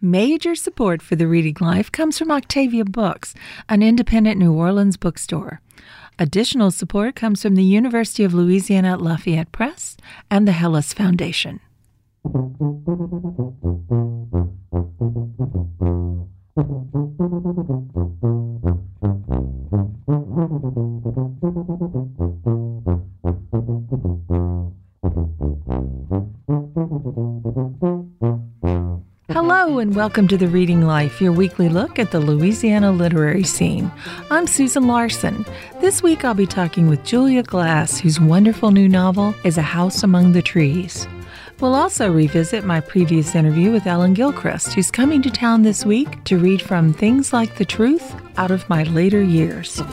Major support for the Reading Life comes from Octavia Books, an independent New Orleans bookstore. Additional support comes from the University of Louisiana at Lafayette Press and the Hellas Foundation. Hello and welcome to The Reading Life, your weekly look at the Louisiana literary scene. I'm Susan Larson. This week I'll be talking with Julia Glass, whose wonderful new novel is A House Among the Trees. We'll also revisit my previous interview with Ellen Gilchrist, who's coming to town this week to read from Things Like the Truth Out of My Later Years.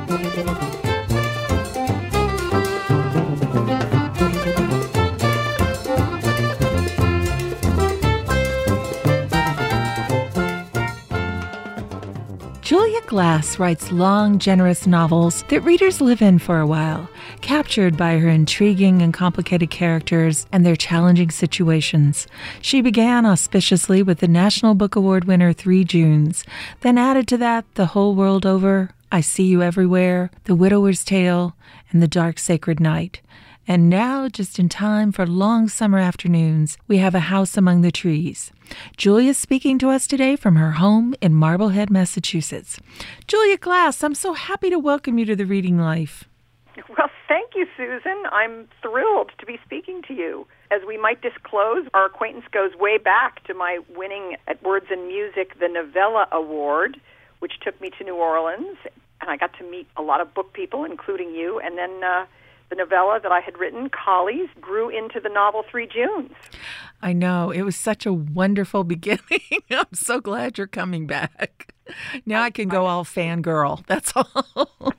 Julia Glass writes long, generous novels that readers live in for a while, captured by her intriguing and complicated characters and their challenging situations. She began auspiciously with the National Book Award winner 3 Junes, then added to that The Whole World Over, I See You Everywhere, The Widower's Tale, and The Dark Sacred Night. And now, just in time for long summer afternoons, we have A House Among the Trees. Julia's speaking to us today from her home in Marblehead, Massachusetts. Julia Glass, I'm so happy to welcome you to The Reading Life. Well, thank you, Susan. I'm thrilled to be speaking to you. As we might disclose, our acquaintance goes way back to my winning at Words and Music the Novella Award, which took me to New Orleans, and I got to meet a lot of book people, including you, and then the novella that I had written, Collies, grew into the novel 3 Junes. I know. It was such a wonderful beginning. I'm so glad you're coming back. Now I can go all fangirl. That's all.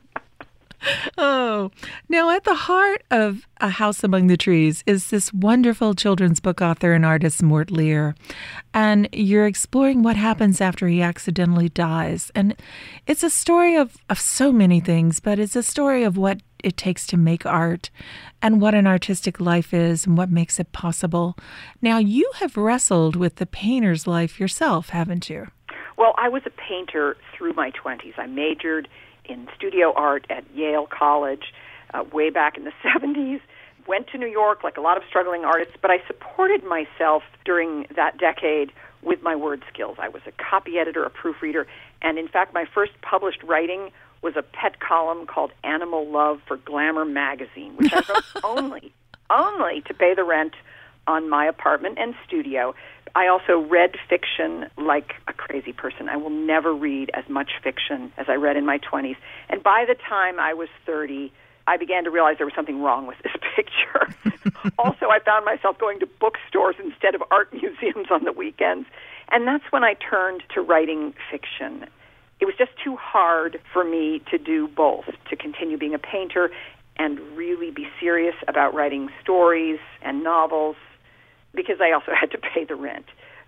Oh, now at the heart of A House Among the Trees is this wonderful children's book author and artist, Mort Lear. And you're exploring what happens after he accidentally dies. And it's a story of so many things, but it's a story of what it takes to make art and what an artistic life is and what makes it possible. Now, you have wrestled with the painter's life yourself, haven't you? Well, I was a painter through my 20s. I majored in studio art at Yale College way back in the 70s, went to New York like a lot of struggling artists, but I supported myself during that decade with my word skills. I was a copy editor, a proofreader, and in fact my first published writing was a pet column called Animal Love for Glamour magazine, which I wrote only to pay the rent on my apartment and studio. I also read fiction like a crazy person. I will never read as much fiction as I read in my 20s. And by the time I was 30, I began to realize there was something wrong with this picture. Also, I found myself going to bookstores instead of art museums on the weekends. And that's when I turned to writing fiction. It was just too hard for me to do both, to continue being a painter and really be serious about writing stories and novels, because I also had to pay the rent.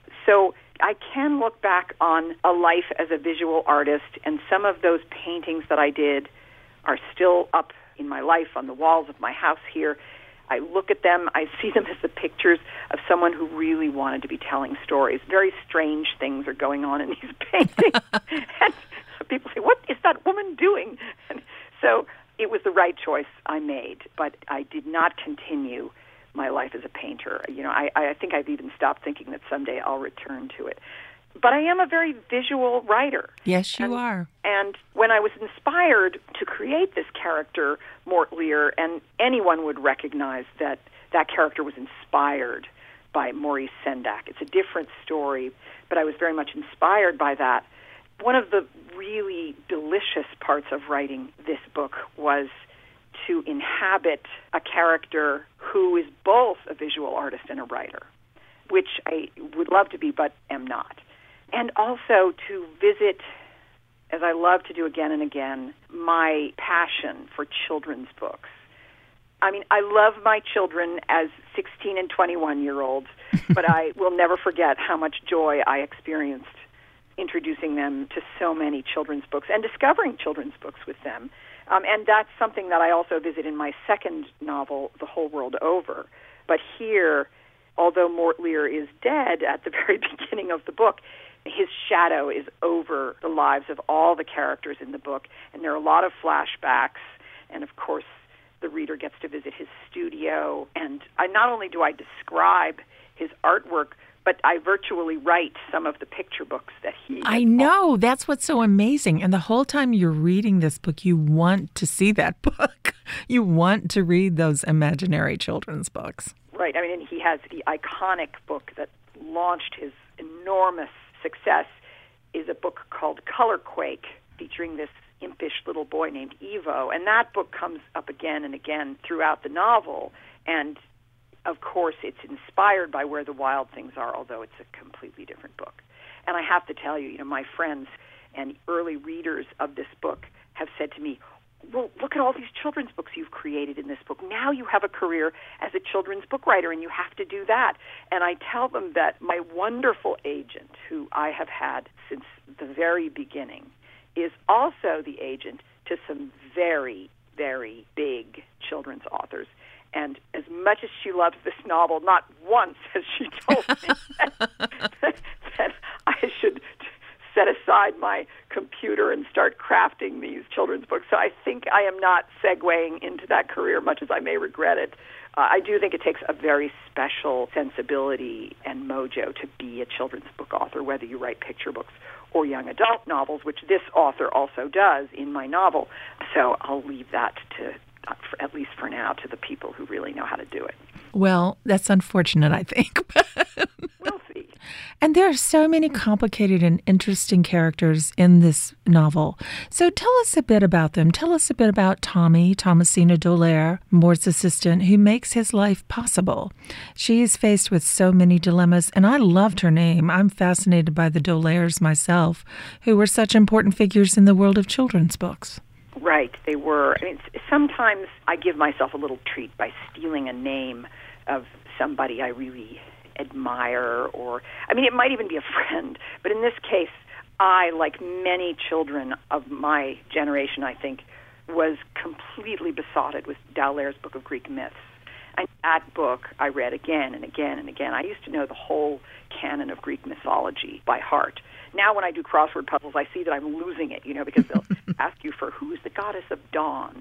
So I can look back on a life as a visual artist, and some of those paintings that I did are still up in my life on the walls of my house here. I look at them, I see them as the pictures of someone who really wanted to be telling stories. Very strange things are going on in these paintings. And people say, what is that woman doing? And so it was the right choice I made, but I did not continue my life as a painter. You know, I think I've even stopped thinking that someday I'll return to it. But I am a very visual writer. Yes, you are. And when I was inspired to create this character, Mort Lear, and anyone would recognize that that character was inspired by Maurice Sendak. It's a different story, but I was very much inspired by that. One of the really delicious parts of writing this book was to inhabit a character who is both a visual artist and a writer, which I would love to be but am not. And also to visit, as I love to do again and again, my passion for children's books. I mean, I love my children as 16 and 21-year-olds, but I will never forget how much joy I experienced introducing them to so many children's books and discovering children's books with them. And that's something that I also visit in my second novel, The Whole World Over. But here, although Mort Lear is dead at the very beginning of the book, his shadow is over the lives of all the characters in the book, and there are a lot of flashbacks, and of course the reader gets to visit his studio, and not only do I describe his artwork, but I virtually write some of the picture books that he I know. That's what's so amazing. And the whole time you're reading this book, you want to see that book. You want to read those imaginary children's books. Right. I mean, and he has the iconic book that launched his enormous success is a book called Colorquake, featuring this impish little boy named Evo. And that book comes up again and again throughout the novel. And, of course, it's inspired by Where the Wild Things Are, although it's a completely different book. And I have to tell you, my friends and early readers of this book have said to me, well, look at all these children's books you've created in this book. Now you have a career as a children's book writer, and you have to do that. And I tell them that my wonderful agent, who I have had since the very beginning, is also the agent to some very, very big children's authors. And as much as she loves this novel, not once has she told me that I should set aside my computer and start crafting these children's books. So I think I am not segueing into that career, much as I may regret it. I do think it takes a very special sensibility and mojo to be a children's book author, whether you write picture books or young adult novels, which this author also does in my novel. So I'll leave that to, at least for now, to the people who really know how to do it. Well, that's unfortunate, I think. We'll see. And there are so many complicated and interesting characters in this novel. So tell us a bit about them. Tell us a bit about Tommy, Thomasina Dollaire, Mort's assistant, who makes his life possible. She is faced with so many dilemmas, and I loved her name. I'm fascinated by the Dollaires myself, who were such important figures in the world of children's books. Right, they were. I mean, sometimes I give myself a little treat by stealing a name of somebody I really admire, or, I mean, it might even be a friend. But in this case, I, like many children of my generation, I think, was completely besotted with D'Allaire's Book of Greek Myths. And that book I read again and again and again. I used to know the whole canon of Greek mythology by heart. Now when I do crossword puzzles, I see that I'm losing it, because they'll ask you for who's the goddess of dawn.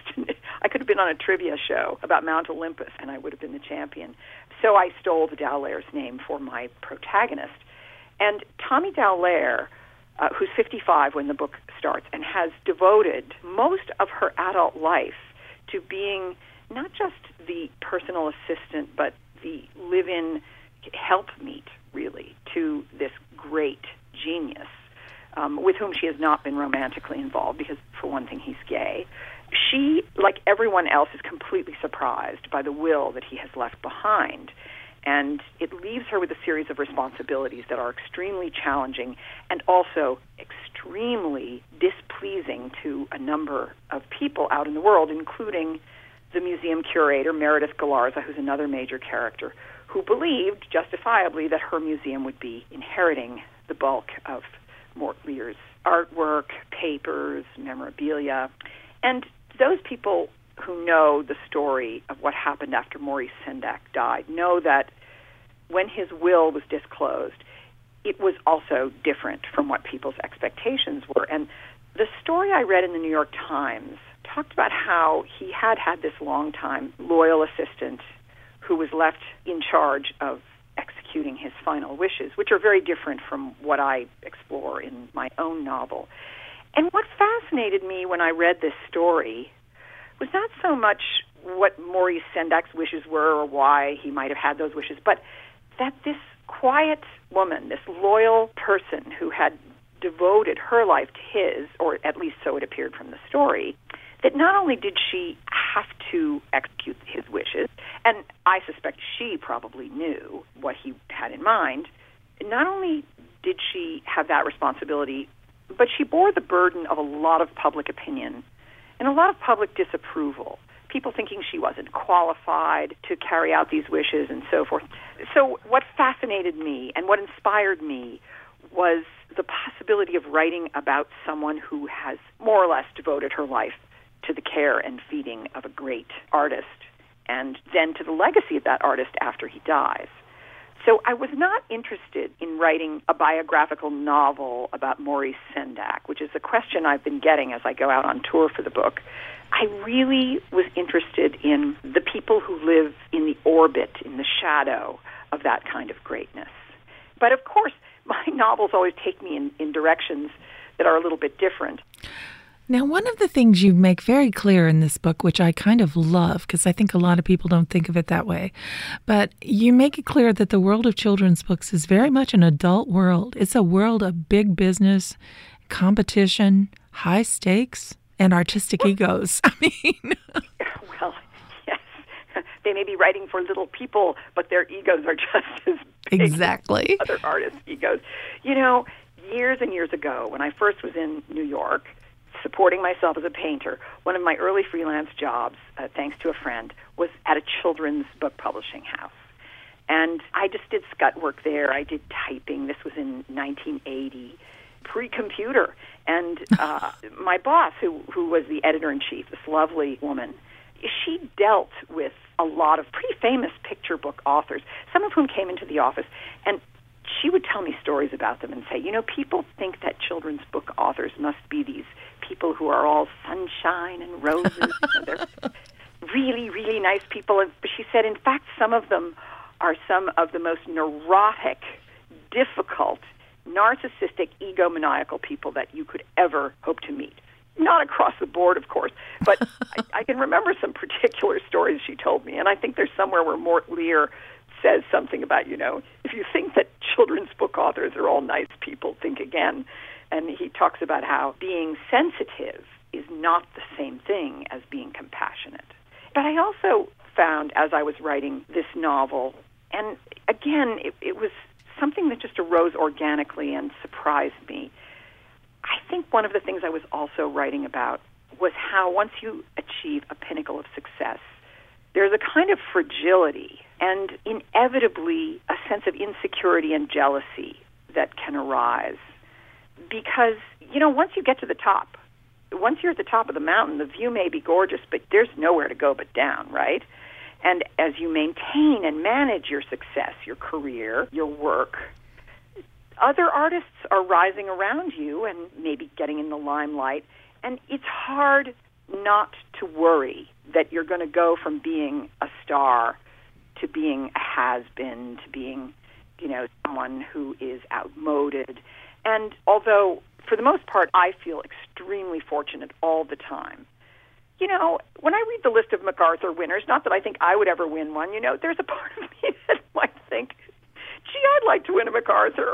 I could have been on a trivia show about Mount Olympus, and I would have been the champion. So I stole the D'Allaire's name for my protagonist. And Tommy Dallaire, who's 55 when the book starts, and has devoted most of her adult life to being not just the personal assistant, but the live-in helpmeet, really, to this great genius, with whom she has not been romantically involved because, for one thing, he's gay. She, like everyone else, is completely surprised by the will that he has left behind, and it leaves her with a series of responsibilities that are extremely challenging and also extremely displeasing to a number of people out in the world, including the museum curator, Meredith Galarza, who's another major character, who believed, justifiably, that her museum would be inheriting the bulk of Mort Lear's artwork, papers, memorabilia. And those people who know the story of what happened after Maurice Sendak died know that when his will was disclosed, it was also different from what people's expectations were. And the story I read in the New York Times talked about how he had this long-time loyal assistant who was left in charge of executing his final wishes, which are very different from what I explore in my own novel. And what fascinated me when I read this story was not so much what Maurice Sendak's wishes were or why he might have had those wishes, but that this quiet woman, this loyal person who had devoted her life to his, or at least so it appeared from the story, that not only did she have to execute his wishes, and I suspect she probably knew what he had in mind, not only did she have that responsibility, but she bore the burden of a lot of public opinion and a lot of public disapproval, people thinking she wasn't qualified to carry out these wishes and so forth. So what fascinated me and what inspired me was the possibility of writing about someone who has more or less devoted her life to the care and feeding of a great artist, and then to the legacy of that artist after he dies. So I was not interested in writing a biographical novel about Maurice Sendak, which is a question I've been getting as I go out on tour for the book. I really was interested in the people who live in the orbit, in the shadow of that kind of greatness. But of course, my novels always take me in directions that are a little bit different. Now, one of the things you make very clear in this book, which I kind of love, because I think a lot of people don't think of it that way, but you make it clear that the world of children's books is very much an adult world. It's a world of big business, competition, high stakes, and artistic egos. I mean... Well, yes. They may be writing for little people, but their egos are just as big exactly as other artists' egos. You know, years and years ago, when I first was in New York, supporting myself as a painter, one of my early freelance jobs, thanks to a friend, was at a children's book publishing house. And I just did scut work there. I did typing. This was in 1980, pre-computer. And my boss, who was the editor-in-chief, this lovely woman, she dealt with a lot of pretty famous picture book authors, some of whom came into the office. And she would tell me stories about them and say, you know, people think that children's book authors must be these people who are all sunshine and roses. You know, they're really, really nice people. And she said, in fact, some of them are some of the most neurotic, difficult, narcissistic, egomaniacal people that you could ever hope to meet. Not across the board, of course, but I can remember some particular stories she told me, and I think there's somewhere where Mort Lear says something about, you know, if you think that children's book authors are all nice people, think again. And he talks about how being sensitive is not the same thing as being compassionate. But I also found, as I was writing this novel, and again, it was something that just arose organically and surprised me. I think one of the things I was also writing about was how once you achieve a pinnacle of success, there's a kind of fragility and inevitably a sense of insecurity and jealousy that can arise. Because, you know, once you get to the top, once you're at the top of the mountain, the view may be gorgeous, but there's nowhere to go but down, right? And as you maintain and manage your success, your career, your work, other artists are rising around you and maybe getting in the limelight, and it's hard not to worry that you're going to go from being a star to being a has-been, to being, you know, someone who is outmoded. And although, for the most part, I feel extremely fortunate all the time, you know, when I read the list of MacArthur winners, not that I think I would ever win one, you know, there's a part of me that might think, gee, I'd like to win a MacArthur,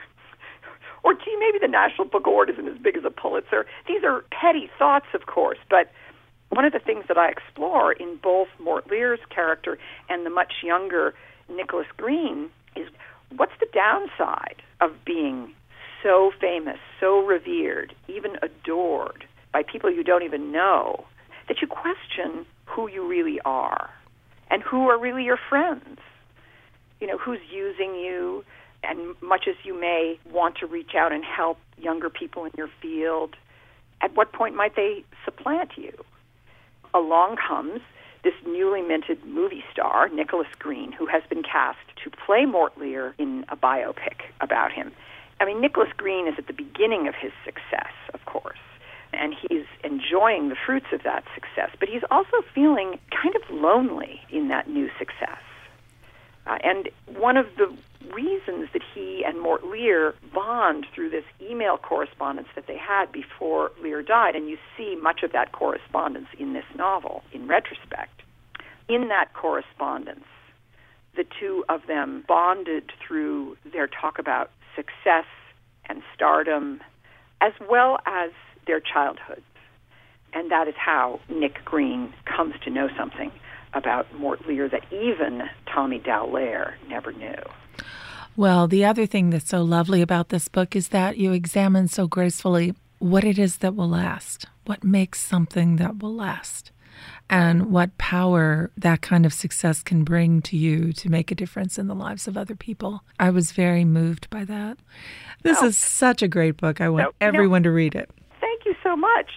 or gee, maybe the National Book Award isn't as big as a Pulitzer. These are petty thoughts, of course, but one of the things that I explore in both Mort Lear's character and the much younger Nicholas Green is what's the downside of being so famous, so revered, even adored by people you don't even know, that you question who you really are and who are really your friends. You know, who's using you, and much as you may want to reach out and help younger people in your field, at what point might they supplant you? Along comes this newly minted movie star, Nicholas Green, who has been cast to play Mort Lear in a biopic about him. I mean, Nicholas Green is at the beginning of his success, of course, and he's enjoying the fruits of that success, but he's also feeling kind of lonely in that new success. And one of the reasons that he and Mort Lear bond through this email correspondence that they had before Lear died, and you see much of that correspondence in this novel, in retrospect. In that correspondence, the two of them bonded through their talk about success and stardom, as well as their childhoods. And that is how Nick Green comes to know something about Mort Lear that even Tommy Dallaire never knew. Well, the other thing that's so lovely about this book is that you examine so gracefully what it is that will last, what makes something that will last, and what power that kind of success can bring to you to make a difference in the lives of other people. I was very moved by that. This is such a great book. I want everyone to read it. Thank you so much.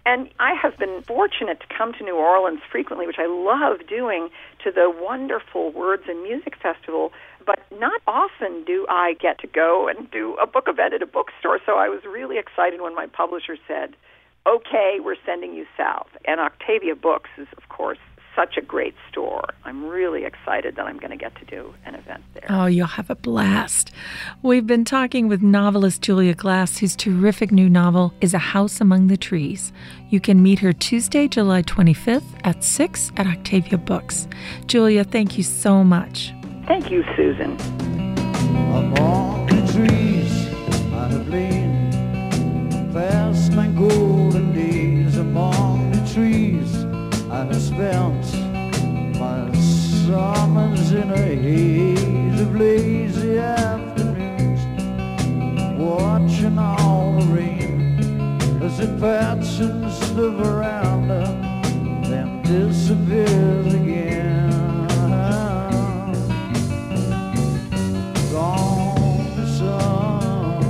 And I have been fortunate to come to New Orleans frequently, which I love doing, to the wonderful Words and Music Festival, but not often do I get to go and do a book event at a bookstore. So I was really excited when my publisher said, okay, we're sending you south. And Octavia Books is, of course, such a great store. I'm really excited that I'm going to get to do an event there. Oh, you'll have a blast. We've been talking with novelist Julia Glass, whose terrific new novel is A House Among the Trees. You can meet her Tuesday, July 25th at 6 at Octavia Books. Julia, thank you so much. Thank you, Susan. Among the trees I have lain, past my golden days. Among the trees I have spent my summers in a haze of lazy afternoons, watching all the rain as it passes the veranda, then disappears again. Gone the sun.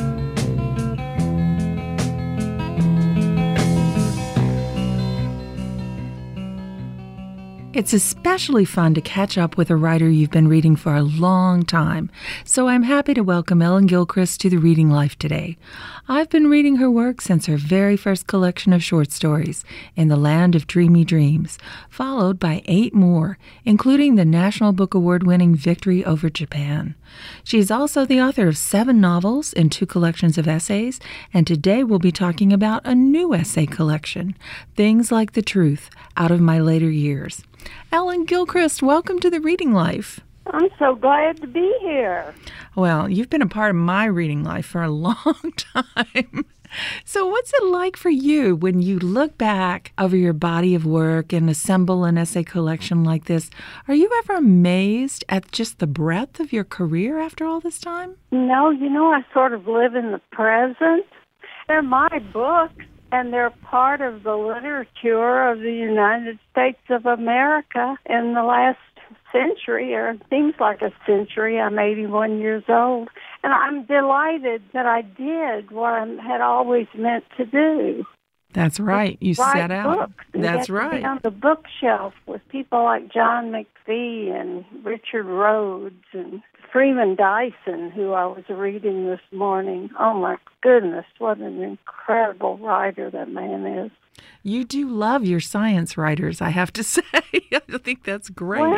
It's especially fun to catch up with a writer you've been reading for a long time, so I'm happy to welcome Ellen Gilchrist to the Reading Life today. I've been reading her work since her very first collection of short stories, In the Land of Dreamy Dreams, followed by 8 more, including the National Book Award-winning Victory Over Japan. She's also the author of 7 novels and 2 collections of essays, and today we'll be talking about a new essay collection, Things Like the Truth, Out of My Later Years. Ellen Gilchrist, welcome to the Reading Life. I'm so glad to be here. Well, you've been a part of my reading life for a long time. So what's it like for you when you look back over your body of work and assemble an essay collection like this? Are you ever amazed at just the breadth of your career after all this time? No, I sort of live in the present. They're my books, and they're part of the literature of the United States of America in the last century, or it seems like a century. I'm 81 years old, and I'm delighted that I did what I had always meant to do. That's right. You set out. Books That's right. To be on the bookshelf with people like John McPhee and Richard Rhodes and Freeman Dyson, who I was reading this morning. Oh, my goodness, what an incredible writer that man is. You do love your science writers, I have to say. I think that's great. Well,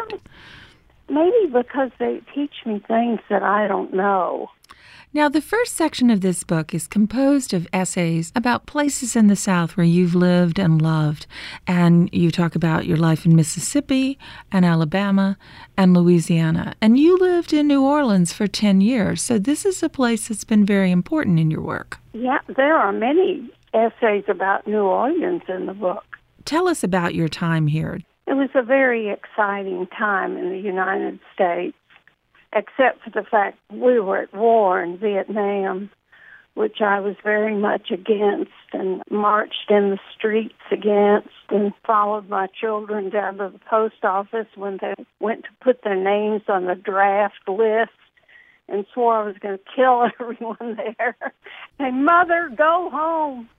maybe because they teach me things that I don't know. Now, the first section of this book is composed of essays about places in the South where you've lived and loved. And you talk about your life in Mississippi and Alabama and Louisiana. And you lived in New Orleans for 10 years. So this is a place that's been very important in your work. Yeah, there are many essays about New Orleans in the book. Tell us about your time here. It was a very exciting time in the United States, except for the fact we were at war in Vietnam, which I was very much against and marched in the streets against and followed my children down to the post office when they went to put their names on the draft list and swore I was going to kill everyone there. Hey, Mother, go home.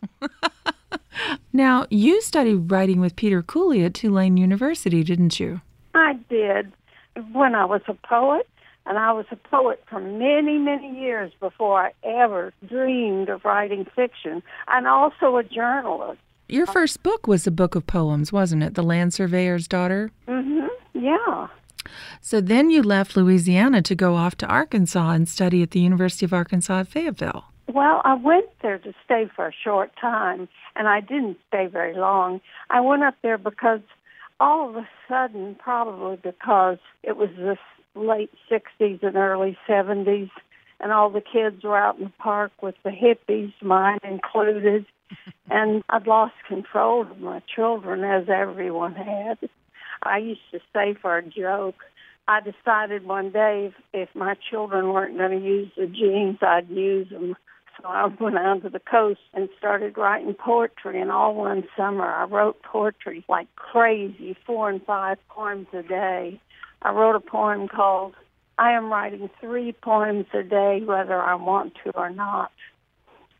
Now, you studied writing with Peter Cooley at Tulane University, didn't you? I did when I was a poet. And I was a poet for many, many years before I ever dreamed of writing fiction. And also a journalist. Your first book was a book of poems, wasn't it? The Land Surveyor's Daughter? Mm-hmm. Yeah. So then you left Louisiana to go off to Arkansas and study at the University of Arkansas at Fayetteville. Well, I went there to stay for a short time, and I didn't stay very long. I went up there because all of a sudden, probably because it was this late 60s and early 70s, and all the kids were out in the park with the hippies, mine included, and I'd lost control of my children, as everyone had. I used to say for a joke, I decided one day if my children weren't going to use the jeans, I'd use them. So I went out to the coast and started writing poetry, and all one summer I wrote poetry like crazy, 4 and 5 poems a day. I wrote a poem called, I am writing 3 poems a day whether I want to or not.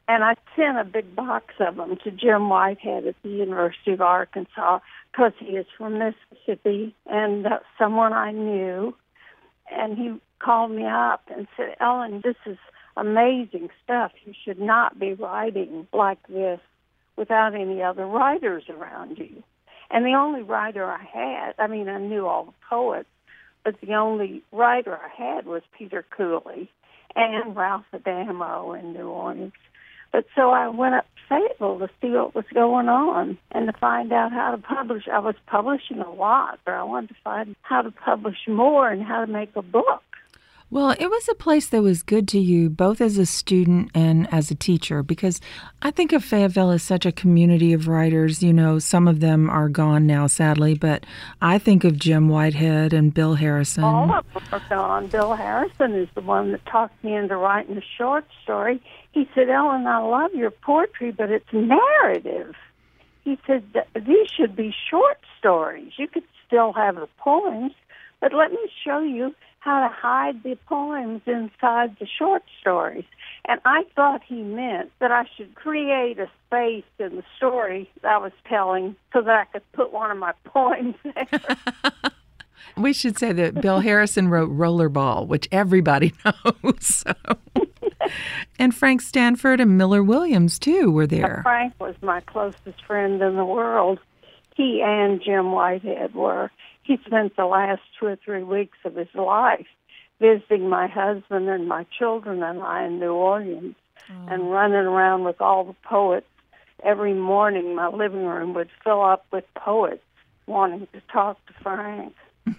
And I sent a big box of them to Jim Whitehead at the University of Arkansas because he is from Mississippi and someone I knew. And he called me up and said, Ellen, this is amazing stuff. You should not be writing like this without any other writers around you. And the only writer I had, I mean, I knew all the poets, but the only writer I had was Peter Cooley and Ralph Adamo in New Orleans. But so I went up to Fayetteville to see what was going on and to find out how to publish. I was publishing a lot, but I wanted to find how to publish more and how to make a book. Well, it was a place that was good to you, both as a student and as a teacher, because I think of Fayetteville as such a community of writers. You know, some of them are gone now, sadly, but I think of Jim Whitehead and Bill Harrison. All of them are gone. Bill Harrison is the one that talked me into writing a short story. He said, Ellen, I love your poetry, but it's narrative. He said, these should be short stories. You could still have the poems, but let me show you how to hide the poems inside the short stories. And I thought he meant that I should create a space in the story that I was telling so that I could put one of my poems there. We should say that Bill Harrison wrote Rollerball, which everybody knows. So. And Frank Stanford and Miller Williams, too, were there. Frank was my closest friend in the world. He and Jim Whitehead were. He spent the last 2 or 3 weeks of his life visiting my husband and my children and I in New Orleans and running around with all the poets. Every morning my living room would fill up with poets wanting to talk to Frank.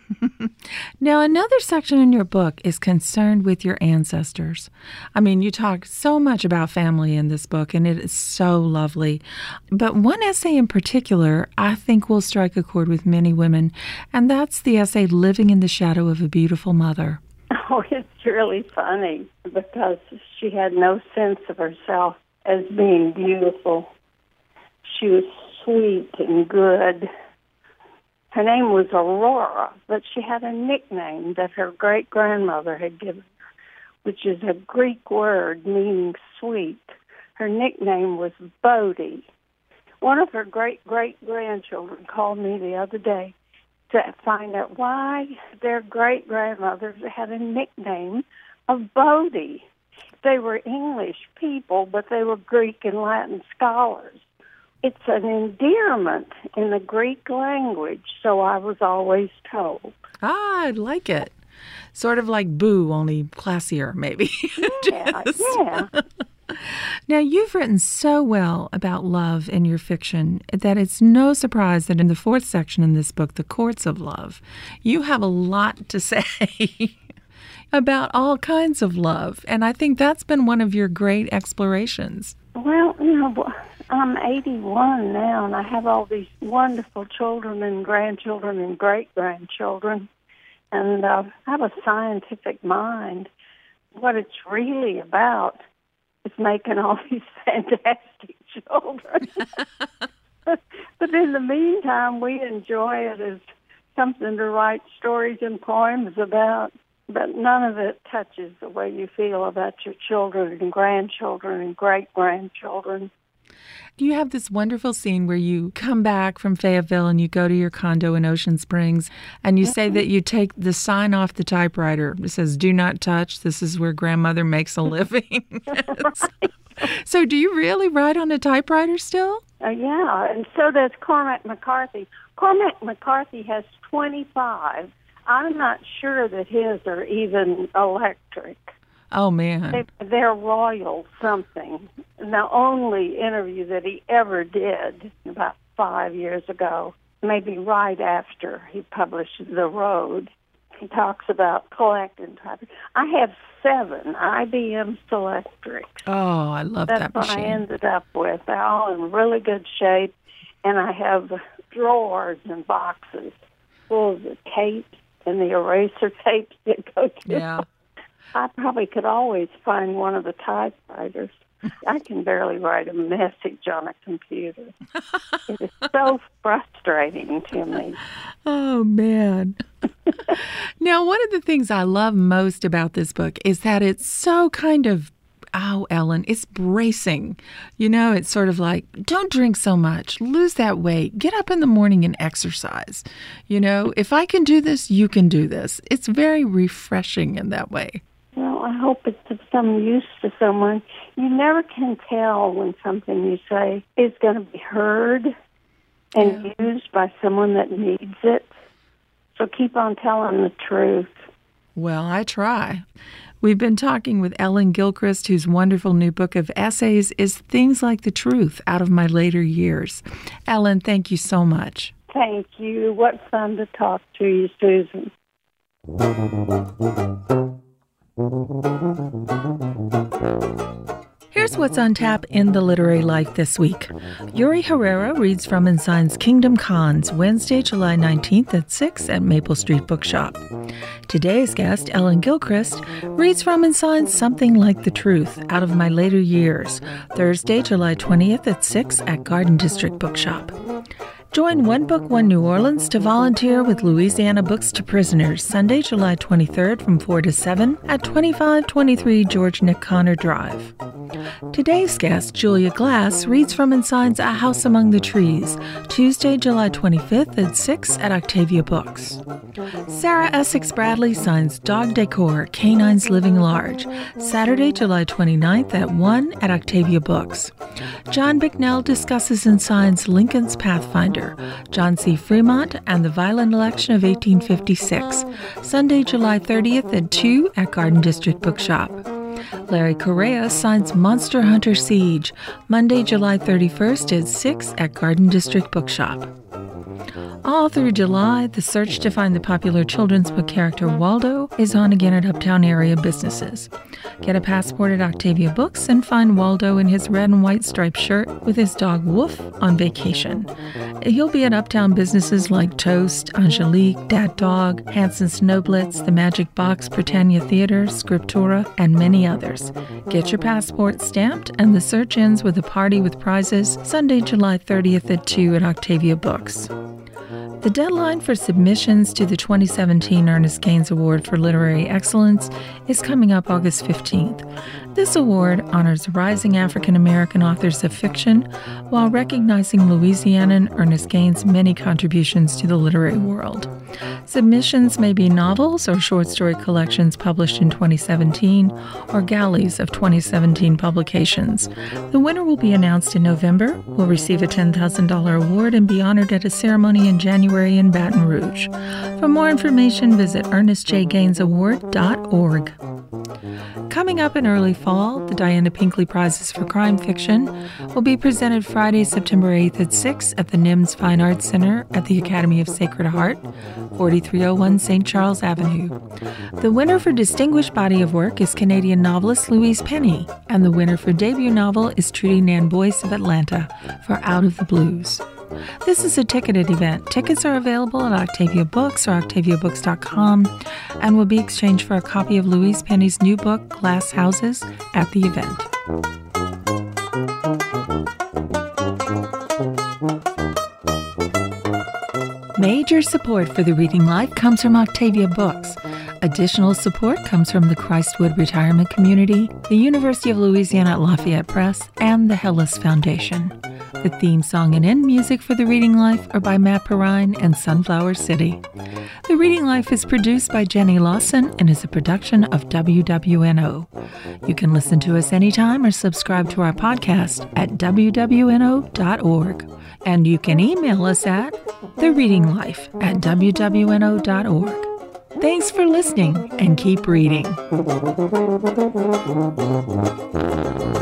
Now, another section in your book is concerned with your ancestors. I mean, you talk so much about family in this book, and it is so lovely. But one essay in particular, I think will strike a chord with many women, and that's the essay, Living in the Shadow of a Beautiful Mother. Oh, it's really funny because she had no sense of herself as being beautiful. She was sweet and good. Her name was Aurora, but she had a nickname that her great-grandmother had given her, which is a Greek word meaning sweet. Her nickname was Bodhi. One of her great-great-grandchildren called me the other day to find out why their great-grandmothers had a nickname of Bodhi. They were English people, but they were Greek and Latin scholars. It's an endearment in the Greek language, so I was always told. Ah, I like it. Sort of like Boo, only classier, maybe. Yeah, yeah. Now, you've written so well about love in your fiction that it's no surprise that in the 4th section in this book, The Courts of Love, you have a lot to say about all kinds of love. And I think that's been one of your great explorations. Well, I'm 81 now, and I have all these wonderful children and grandchildren and great-grandchildren, and I have a scientific mind. What it's really about is making all these fantastic children. But in the meantime, we enjoy it as something to write stories and poems about. But none of it touches the way you feel about your children and grandchildren and great-grandchildren. You have this wonderful scene where you come back from Fayetteville and you go to your condo in Ocean Springs and you say that you take the sign off the typewriter. It says, "Do not touch. This is where grandmother makes a living." So do you really write on a typewriter still? Yeah, and so does Cormac McCarthy. Cormac McCarthy has 25. I'm not sure that his are even electric. Oh, man. They're Royal something. The only interview that he ever did about 5 years ago, maybe right after he published The Road, he talks about collecting typewriters. I have 7 IBM Selectrics. Oh, I love that machine. That's what I ended up with. They're all in really good shape, and I have drawers and boxes full of the tapes and the eraser tapes that go to Yeah. I probably could always find one of the typewriters. I can barely write a message on a computer. It is so frustrating to me. Oh, man. Now, one of the things I love most about this book is that it's so kind of "Ow, Ellen, it's bracing." It's sort of like, don't drink so much, lose that weight, get up in the morning and exercise. If I can do this, you can do this. It's very refreshing in that way. Well, I hope it's of some use to someone. You never can tell when something you say is going to be heard and used by someone that needs it. So keep on telling the truth. Well, I try. We've been talking with Ellen Gilchrist, whose wonderful new book of essays is Things Like the Truth Out of My Later Years. Ellen, thank you so much. Thank you. What fun to talk to you, Susan. Here's what's on tap in the literary life this week. Yuri Herrera reads from and signs Kingdom Cons, Wednesday, July 19th at 6 at Maple Street Bookshop. Today's guest, Ellen Gilchrist, reads from and signs Something Like the Truth Out of My Later Years, Thursday, July 20th at 6 at Garden District Bookshop. Join One Book, One New Orleans to volunteer with Louisiana Books to Prisoners, Sunday, July 23rd from 4 to 7 at 2523 George Nick Connor Drive. Today's guest, Julia Glass, reads from and signs A House Among the Trees, Tuesday, July 25th at 6 at Octavia Books. Sarah Essex Bradley signs Dog Decor, Canines Living Large, Saturday, July 29th at 1 at Octavia Books. John Bicknell discusses and signs Lincoln's Pathfinder, John C. Fremont and the Violent Election of 1856, Sunday, July 30th at 2 at Garden District Bookshop. Larry Correa signs Monster Hunter Siege, Monday, July 31st at 6 at Garden District Bookshop. All through July, the search to find the popular children's book character Waldo is on again at uptown area businesses. Get a passport at Octavia Books and find Waldo in his red and white striped shirt with his dog Woof on vacation. He'll be at uptown businesses like Toast, Angelique, Dad Dog, Hanson Snowblitz, The Magic Box, Britannia Theater, Scriptura, and many others. Get your passport stamped, and the search ends with a party with prizes Sunday, July 30th at 2 at Octavia Books. The deadline for submissions to the 2017 Ernest Gaines Award for Literary Excellence is coming up August 15th. This award honors rising African American authors of fiction while recognizing Louisianan Ernest Gaines' many contributions to the literary world. Submissions may be novels or short story collections published in 2017 or galleys of 2017 publications. The winner will be announced in November, will receive a $10,000 award, and be honored at a ceremony in January in Baton Rouge. For more information, visit ErnestJGainesAward.org. Coming up in early fall, the Diana Pinkley Prizes for Crime Fiction will be presented Friday, September 8th at 6 at the NIMS Fine Arts Center at the Academy of Sacred Heart, 4301 St. Charles Avenue. The winner for Distinguished Body of Work is Canadian novelist Louise Penny, and the winner for debut novel is Trudy Nan Boyce of Atlanta for Out of the Blues. This is a ticketed event. Tickets are available at Octavia Books or octaviabooks.com and will be exchanged for a copy of Louise Penny's new book, Glass Houses, at the event. Major support for the Reading Life comes from Octavia Books. Additional support comes from the Christwood Retirement Community, the University of Louisiana at Lafayette Press, and the Hellas Foundation. The theme song and end music for The Reading Life are by Matt Perrine and Sunflower City. The Reading Life is produced by Jenny Lawson and is a production of WWNO. You can listen to us anytime or subscribe to our podcast at wwno.org. And you can email us at thereadinglife@wwno.org. Thanks for listening and keep reading.